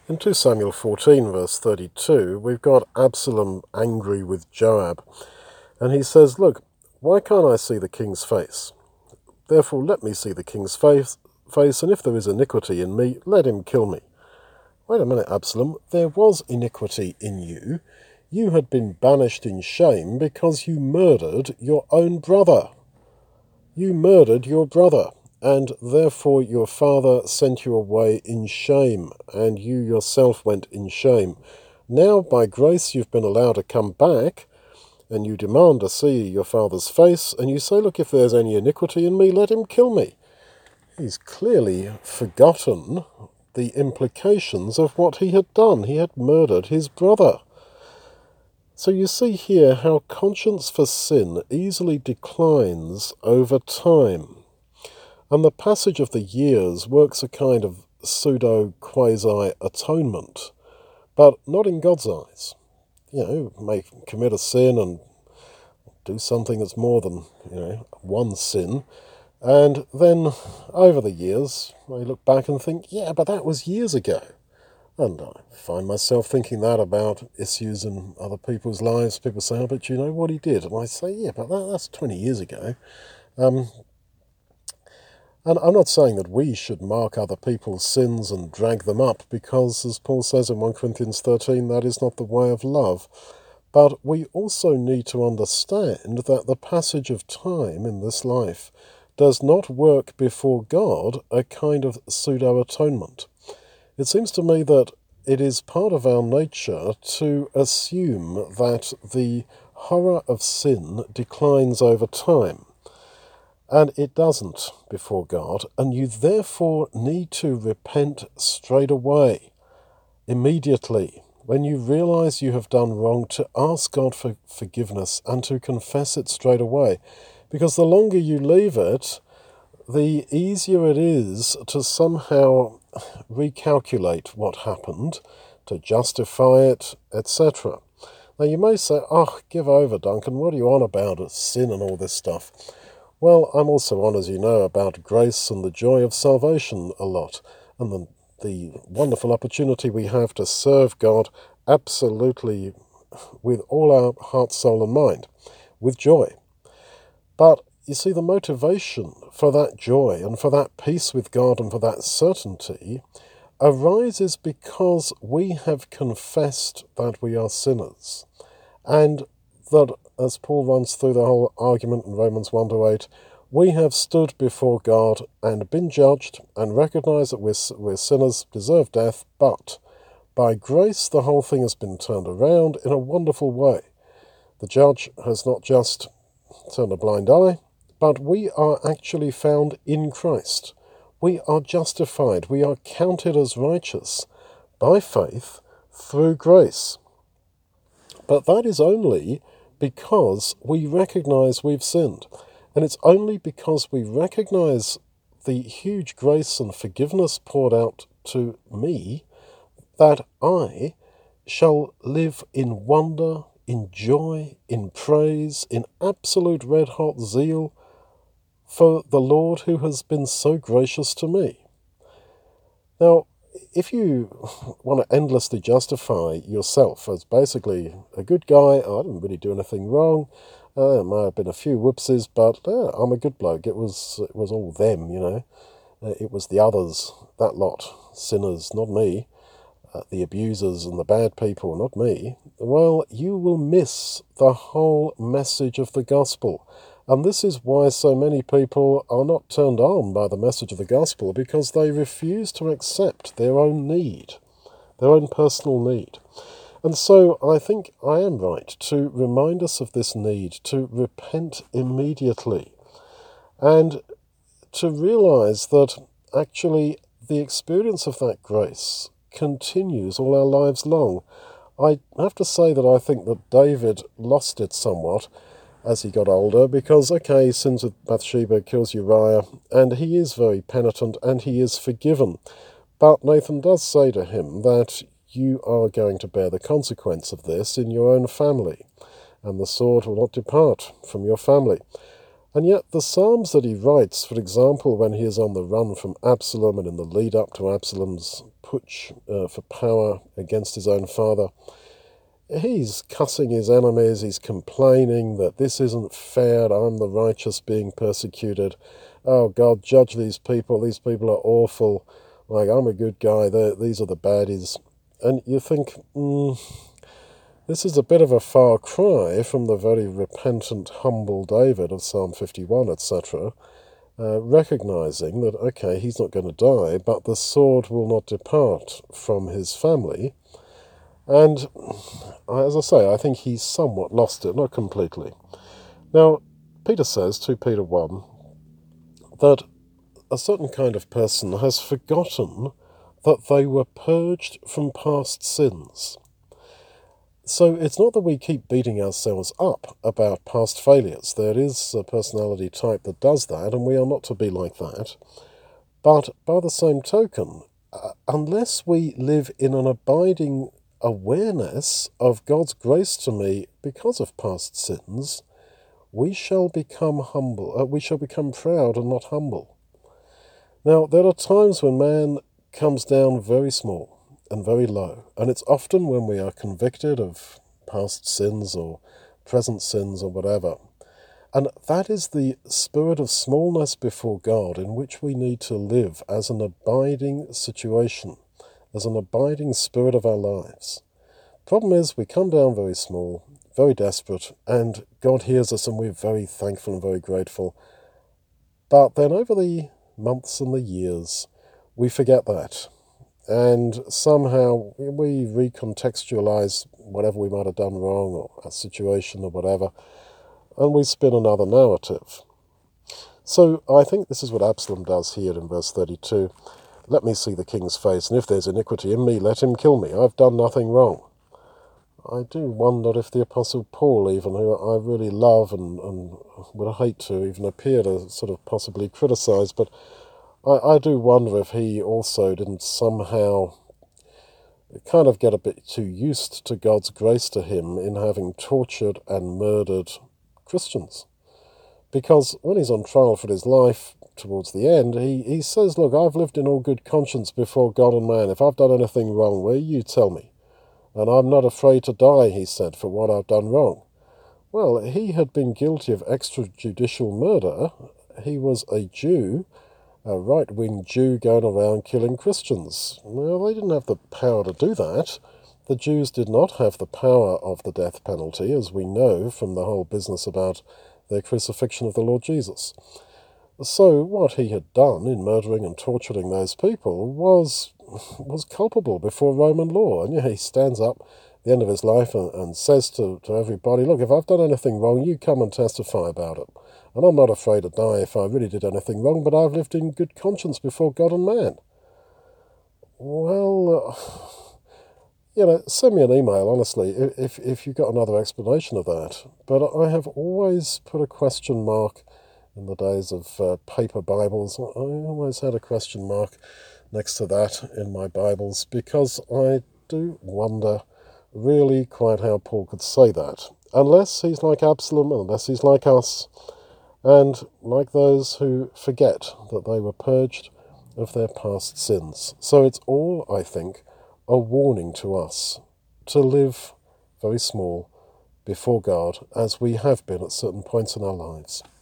In 2 Samuel 14, verse 32, we've got Absalom angry with Joab, and he says, "Look, why can't I see the king's face? Therefore let me see the king's face, and if there is iniquity in me, let him kill me." Wait a minute, Absalom, there was iniquity in you. You had been banished in shame because you murdered your own brother. You murdered your brother, and therefore your father sent you away in shame, and you yourself went in shame. Now, by grace, you've been allowed to come back, and you demand to see your father's face, and you say, "Look, if there's any iniquity in me, let him kill me." He's clearly forgotten the implications of what he had done. He had murdered his brother. So you see here how conscience for sin easily declines over time. And the passage of the years works a kind of pseudo-quasi-atonement, but not in God's eyes. You may commit a sin and do something that's more than, one sin, and then over the years, I look back and think, yeah, but that was years ago. And I find myself thinking that about issues in other people's lives. People say, "Oh, but you know what he did?" And I say, "Yeah, but that's 20 years ago." And I'm not saying that we should mark other people's sins and drag them up, because, as Paul says in 1 Corinthians 13, that is not the way of love. But we also need to understand that the passage of time in this life does not work before God a kind of pseudo-atonement. It seems to me that it is part of our nature to assume that the horror of sin declines over time. And it doesn't before God, and you therefore need to repent straight away, immediately. When you realize you have done wrong, to ask God for forgiveness and to confess it straight away. Because the longer you leave it, the easier it is to somehow recalculate what happened, to justify it, etc. Now you may say, "Oh, give over, Duncan, what are you on about, sin and all this stuff?" Well, I'm also on, as you know, about grace and the joy of salvation a lot, and the wonderful opportunity we have to serve God absolutely with all our heart, soul and mind, with joy. But you see, the motivation for that joy and for that peace with God and for that certainty arises because we have confessed that we are sinners, and that, as Paul runs through the whole argument in Romans 1-8, we have stood before God and been judged and recognized that we're sinners, deserve death, but by grace the whole thing has been turned around in a wonderful way. The judge has not just turned a blind eye, but we are actually found in Christ. We are justified. We are counted as righteous by faith through grace. But that is only because we recognize we've sinned. And it's only because we recognize the huge grace and forgiveness poured out to me that I shall live in wonder, in joy, in praise, in absolute red-hot zeal for the Lord who has been so gracious to me. Now, if you want to endlessly justify yourself as basically a good guy, "Oh, I didn't really do anything wrong, there might have been a few whoopsies, but I'm a good bloke, it was all them, it was the others, that lot, sinners, not me, the abusers and the bad people, not me," well, you will miss the whole message of the gospel. And this is why so many people are not turned on by the message of the gospel, because they refuse to accept their own need, their own personal need. And so I think I am right to remind us of this need to repent immediately, and to realize that actually the experience of that grace continues all our lives long. I have to say that I think that David lost it somewhat as he got older, because, okay, he sins with Bathsheba, kills Uriah, and he is very penitent and he is forgiven. But Nathan does say to him that you are going to bear the consequence of this in your own family, and the sword will not depart from your family. And yet the Psalms that he writes, for example, when he is on the run from Absalom and in the lead up to Absalom's putsch for power against his own father, he's cussing his enemies, he's complaining that this isn't fair, I'm the righteous being persecuted. Oh God, judge these people are awful. Like, I'm a good guy, these are the baddies. And you think, this is a bit of a far cry from the very repentant, humble David of Psalm 51, etc., recognizing that, okay, he's not going to die, but the sword will not depart from his family. And, as I say, I think he's somewhat lost it, not completely. Now, Peter says, 2 Peter 1, that a certain kind of person has forgotten that they were purged from past sins. So it's not that we keep beating ourselves up about past failures. There is a personality type that does that, and we are not to be like that. But by the same token, unless we live in an abiding awareness of God's grace to me because of past sins, we shall become humble. We shall become proud and not humble. Now, there are times when man comes down very small and very low, and it's often when we are convicted of past sins or present sins or whatever. And that is the spirit of smallness before God in which we need to live as an abiding situation, as an abiding spirit of our lives. Problem is, we come down very small, very desperate, and God hears us and we're very thankful and very grateful. But then over the months and the years, we forget that. And somehow we recontextualize whatever we might have done wrong or a situation or whatever, and we spin another narrative. So I think this is what Absalom does here in verse 32. Let me see the king's face, and if there's iniquity in me, let him kill me. I've done nothing wrong. I do wonder if the Apostle Paul, even, who I really love and would hate to even appear to sort of possibly criticize, but I do wonder if he also didn't somehow kind of get a bit too used to God's grace to him in having tortured and murdered Christians. Because when he's on trial for his life towards the end, he says, look, I've lived in all good conscience before God and man. If I've done anything wrong, will you tell me? And I'm not afraid to die, he said, for what I've done wrong. Well, he had been guilty of extrajudicial murder. He was a Jew, a right-wing Jew going around killing Christians. Well, they didn't have the power to do that. The Jews did not have the power of the death penalty, as we know from the whole business about their crucifixion of the Lord Jesus. So what he had done in murdering and torturing those people was culpable before Roman law. And he stands up at the end of his life and says to everybody, look, if I've done anything wrong, you come and testify about it. And I'm not afraid to die if I really did anything wrong, but I've lived in good conscience before God and man. Well, send me an email, honestly, if you've got another explanation of that. But I have always put a question mark in the days of paper Bibles. I always had a question mark next to that in my Bibles, because I do wonder really quite how Paul could say that. Unless he's like Absalom, unless he's like us, and like those who forget that they were purged of their past sins. So it's all, I think, a warning to us to live very small before God, as we have been at certain points in our lives.